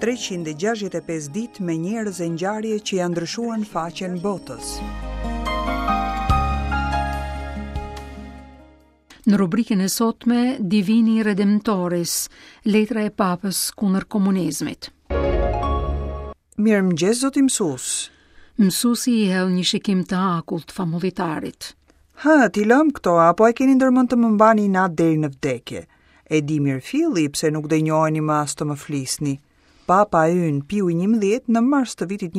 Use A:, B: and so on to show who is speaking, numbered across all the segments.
A: 365 ditë me njerëz e ngjarje që janë ndryshuar faqen botës.
B: Në rubrikën e sotme, Divini Redemptoris, letra e Papës kundër komunizmit.
A: Mirëmëngjes zoti mësues.
B: Mësuesi i hell një shikim të akullt famulitarit.
A: Ti lëm këto, apo e keni ndërmend të më mbani natë deri në vdekje? E di mirë filli pse nuk dënjoheni më as të më flisni. Papa ynë Piu XI në mars të vitit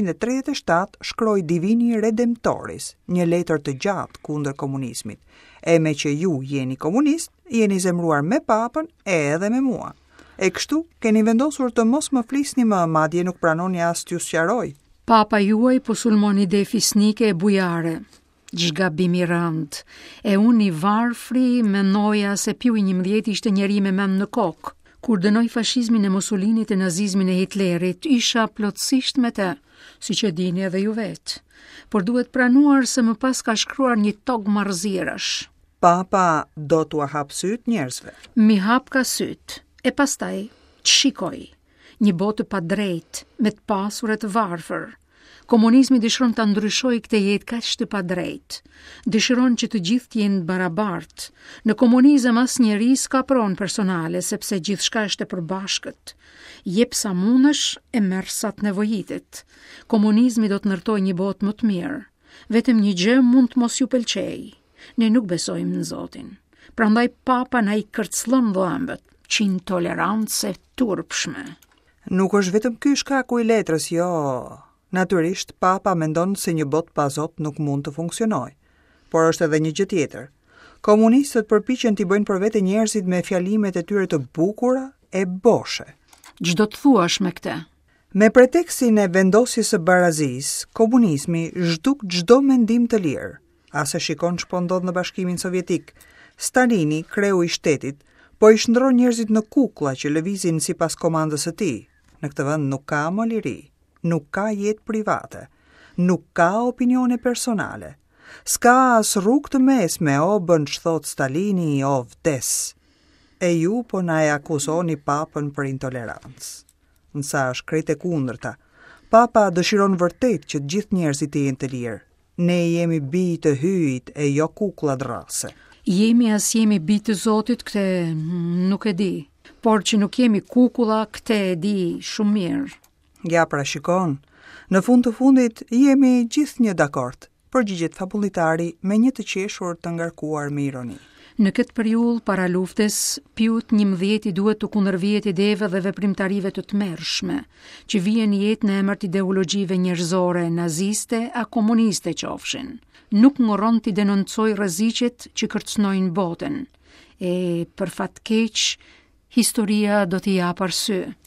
A: 1937 shkroi Divini Redemptoris, një letër të gjatë kundër komunizmit. E me që ju jeni komunist, jeni zemruar me papën edhe me mua. E kështu keni vendosur të mos më flisni më, madje nuk pranoni as t'ju sqaroj.
B: Papa juaj po sulmon ide fisnike e bujare. Zhgabim i rënd. E unë i varfri mendoja se Piu XI ishte njeri me mend në kokë. Kur dënoi fashizmin e Mussolinit e nazizmin e Hitlerit, isha plotësisht me të, si që dini edhe ju vetë. Por duhet pranuar se më pas ka shkruar një tog marrëzierash.
A: Papa do t'ua hap syt njerëzve.
B: Mi hap ka syt, e pastaj të shikoj. Një botë pa drejt, me të pasur e të varfër. Komunizmi dëshiron ta ndryshojë këtë jetë kaq të padrejtë. Dëshiron që të gjithë të jenë barabartë. Në komunizëm asnjëri s'ka pronë personale sepse gjithçka është e përbashkët. Jep sa mundesh e merr sa të nevojitet. Komunizmi do të ndërtojë një botë më të mirë. Vetëm një gjë mund të mos ju pëlqejë. Ne nuk besojmë në Zotin. Prandaj Papa na i kërcëllon dhëmbët, që intolerancë turpshme.
A: Nuk është vetëm ky shkaku i letrës, jo. Natyrisht, Papa mendon se një botë pa Zot nuk mund të funksionojë. Por është edhe një gjë tjetër. Komunistët përpiqen t'i bëjnë për vete njerëzit me fjalimet e tyre të bukura e boshe.
B: Ç'do të thuash me këtë?
A: Me pretekstin e vendosjes së barazisë, komunizmi zhduk çdo mendim të lirë. As e shikon ç'po ndodh në Bashkimin Sovjetik. Stalini, kreu i shtetit, po i shndron njerëzit në kukulla që lëvizin sipas komandës së tij. Në këtë vend nuk ka më liri. Nuk ka jetë private, nuk ka opinione personale, s'ka as rrugë të mesme, o bën ç'thot Stalini, o vdes. E ju po na e akuzoni Papën për intolerancë. Nësa është krejt e kundërta, Papa dëshiron vërtet që të gjithë njerëzit të jenë të lirë. Ne jemi bij të hyjit e jo kukulla drase.
B: Jemi as jemi bij të Zotit, këtë nuk e di, por që nuk jemi kukulla, këtë e di shumë mirë.
A: Ja pra shikon, në fund të fundit jemi gjithë një dakord, përgjigjet fabulitari me një të qeshur të ngarkuar me ironi.
B: Në këtë periudhë para luftës, Piut XI duhet të kundërvihet ideve dhe veprimtarive të tmerrshme, që vijnë jetë në emër të ideologjive njerëzore, naziste a komuniste qofshin. Nuk ngurron t'i denoncojë rreziqet që kërcënojnë botën. E për fat keq, historia do t'i japë arsye.